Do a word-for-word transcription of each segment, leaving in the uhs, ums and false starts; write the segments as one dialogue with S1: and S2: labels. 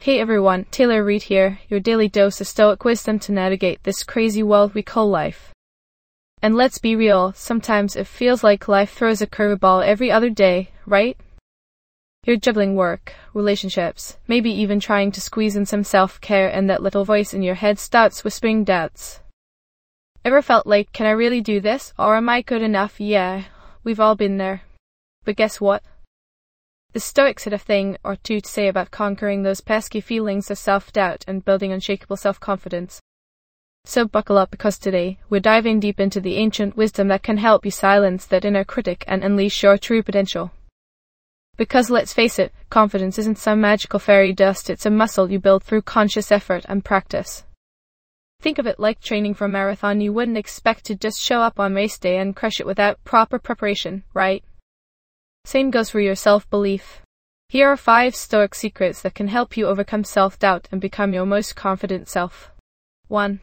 S1: Hey everyone, Taylor Reid here, your daily dose of stoic wisdom to navigate this crazy world we call life. And let's be real, sometimes it feels like life throws a curveball every other day, right? You're juggling work, relationships, maybe even trying to squeeze in some self-care, and that little voice in your head starts whispering doubts. Ever felt like, can I really do this, or am I good enough? Yeah, we've all been there. But guess what? The Stoics had a thing or two to say about conquering those pesky feelings of self-doubt and building unshakable self-confidence. So buckle up, because today, we're diving deep into the ancient wisdom that can help you silence that inner critic and unleash your true potential. Because let's face it, confidence isn't some magical fairy dust, it's a muscle you build through conscious effort and practice. Think of it like training for a marathon. You wouldn't expect to just show up on race day and crush it without proper preparation, right? Same goes for your self-belief. Here are five Stoic secrets that can help you overcome self-doubt and become your most confident self. one.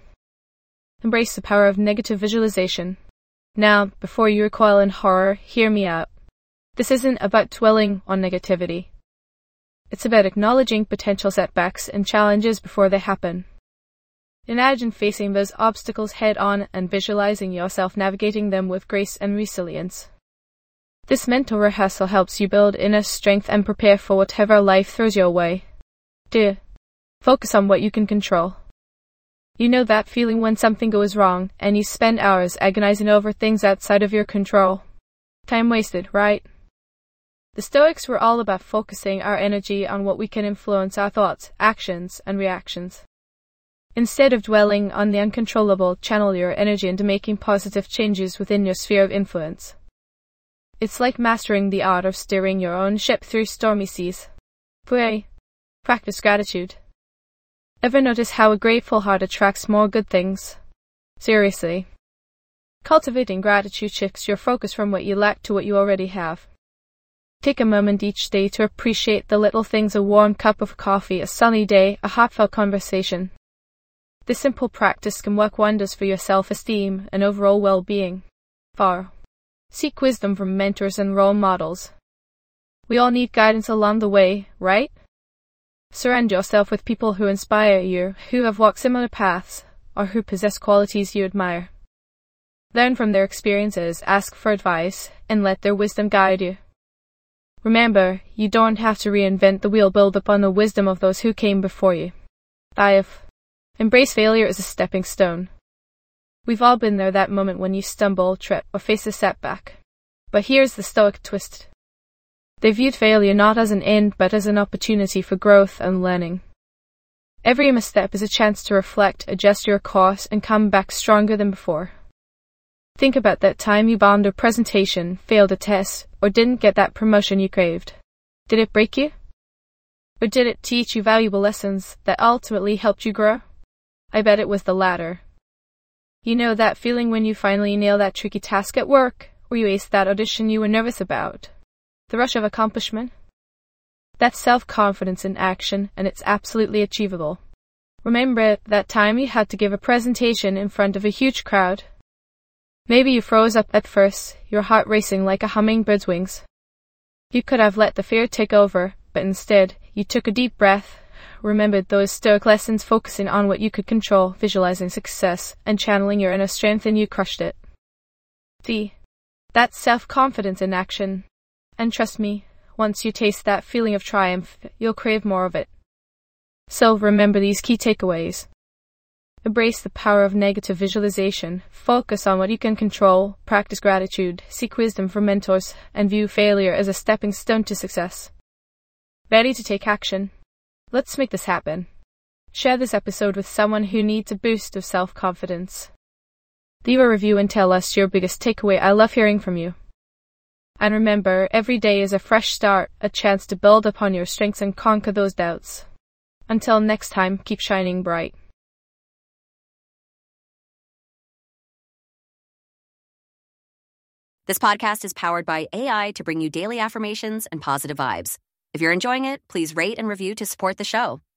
S1: Embrace the power of negative visualization. Now, before you recoil in horror, hear me out. This isn't about dwelling on negativity. It's about acknowledging potential setbacks and challenges before they happen. Imagine facing those obstacles head-on and visualizing yourself navigating them with grace and resilience. This mental rehearsal helps you build inner strength and prepare for whatever life throws your way. two. Focus on what you can control. You know that feeling when something goes wrong, and you spend hours agonizing over things outside of your control. Time wasted, right? The Stoics were all about focusing our energy on what we can influence: our thoughts, actions, and reactions. Instead of dwelling on the uncontrollable, channel your energy into making positive changes within your sphere of influence. It's like mastering the art of steering your own ship through stormy seas. three. Practice gratitude. Ever notice how a grateful heart attracts more good things? Seriously. Cultivating gratitude shifts your focus from what you lack to what you already have. Take a moment each day to appreciate the little things: a warm cup of coffee, a sunny day, a heartfelt conversation. This simple practice can work wonders for your self-esteem and overall well-being. four. Seek wisdom from mentors and role models. We all need guidance along the way, right? Surround yourself with people who inspire you, who have walked similar paths, or who possess qualities you admire. Learn from their experiences, ask for advice, and let their wisdom guide you. Remember, you don't have to reinvent the wheel. Build upon the wisdom of those who came before you. five. Embrace failure as a stepping stone. We've all been there, that moment when you stumble, trip, or face a setback. But here's the Stoic twist. They viewed failure not as an end, but as an opportunity for growth and learning. Every misstep is a chance to reflect, adjust your course, and come back stronger than before. Think about that time you bombed a presentation, failed a test, or didn't get that promotion you craved. Did it break you? Or did it teach you valuable lessons that ultimately helped you grow? I bet it was the latter. You know that feeling when you finally nail that tricky task at work, or you ace that audition you were nervous about? The rush of accomplishment? That's self-confidence in action, and it's absolutely achievable. Remember that time you had to give a presentation in front of a huge crowd? Maybe you froze up at first, your heart racing like a hummingbird's wings. You could have let the fear take over, but instead, you took a deep breath, remembered those Stoic lessons, focusing on what you could control, visualizing success, and channeling your inner strength, and you crushed it. D. That's self-confidence in action. And trust me, once you taste that feeling of triumph, you'll crave more of it. So remember these key takeaways. Embrace the power of negative visualization. Focus on what you can control, practice gratitude, seek wisdom from mentors, and view failure as a stepping stone to success. Ready to take action? Let's make this happen. Share this episode with someone who needs a boost of self-confidence. Leave a review and tell us your biggest takeaway. I love hearing from you. And remember, every day is a fresh start, a chance to build upon your strengths and conquer those doubts. Until next time, keep shining bright.
S2: This podcast is powered by A I to bring you daily affirmations and positive vibes. If you're enjoying it, please rate and review to support the show.